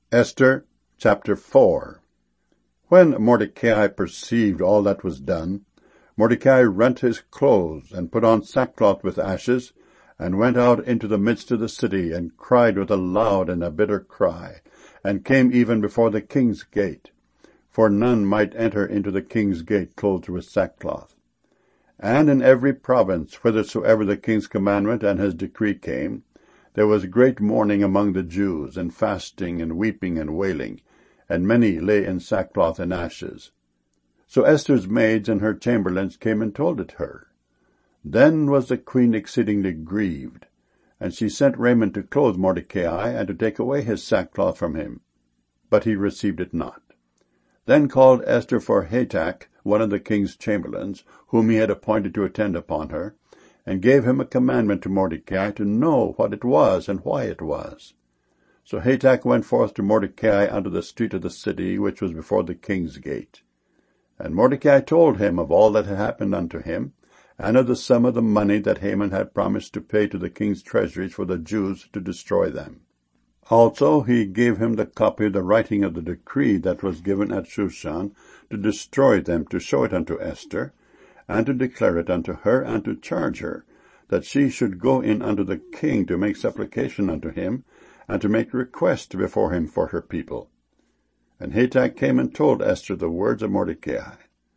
Esther chapter 4. When Mordecai perceived all that was done, Mordecai rent his clothes, and put on sackcloth with ashes, and went out into the midst of the city, and cried with a loud and a bitter cry, and came even before the king's gate. For none might enter into the king's gate clothed with sackcloth. And in every province, whithersoever the king's commandment and his decree came, there was great mourning among the Jews, and fasting, and weeping, and wailing, and many lay in sackcloth and ashes. So Esther's maids and her chamberlains came and told it her. Then was the queen exceedingly grieved, and she sent raiment to clothe Mordecai, and to take away his sackcloth from him. But he received it not. Then called Esther for Hatach, one of the king's chamberlains, whom he had appointed to attend upon her, and gave him a commandment to Mordecai to know what it was and why it was. So Hatach went forth to Mordecai unto the street of the city, which was before the king's gate. And Mordecai told him of all that had happened unto him, and of the sum of the money that Haman had promised to pay to the king's treasuries for the Jews to destroy them. Also he gave him the copy of the writing of the decree that was given at Shushan to destroy them, to show it unto Esther, and to declare it unto her, and to charge her, that she should go in unto the king to make supplication unto him, and to make request before him for her people. And Hatach came and told Esther the words of Mordecai.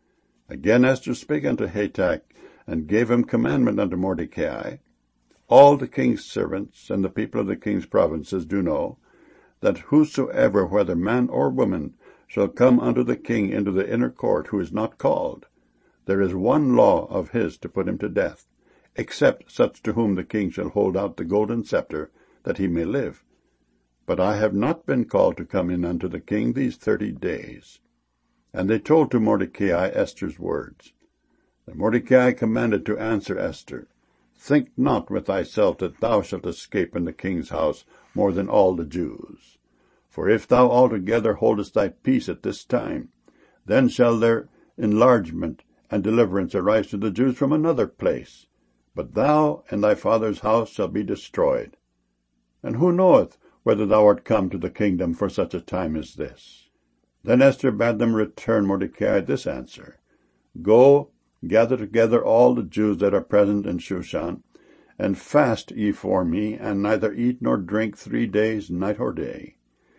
Again Esther spake unto Hatach, and gave him commandment unto Mordecai. All the king's servants and the people of the king's provinces do know, that whosoever, whether man or woman, shall come unto the king into the inner court, who is not called, there is one law of his to put him to death, except such to whom the king shall hold out the golden scepter, that he may live. But I have not been called to come in unto the king these 30 days. And they told to Mordecai Esther's words. And Mordecai commanded to answer Esther, Think not with thyself that thou shalt escape in the king's house more than all the Jews. For if thou altogether holdest thy peace at this time, then shall their enlargement and deliverance arise to the Jews from another place. But thou and thy father's house shall be destroyed. And who knoweth whether thou art come to the kingdom for such a time as this? Then Esther bade them return Mordecai this answer. Go, gather together all the Jews that are present in Shushan, and fast ye for me, and neither eat nor drink 3 days, night or day.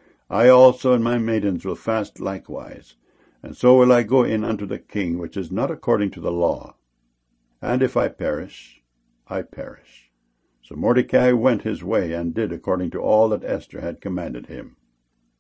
I also and my maidens will fast likewise, and so will I go in unto the king, which is not according to the law. And if I perish, I perish. So Mordecai went his way, and did according to all that Esther had commanded him.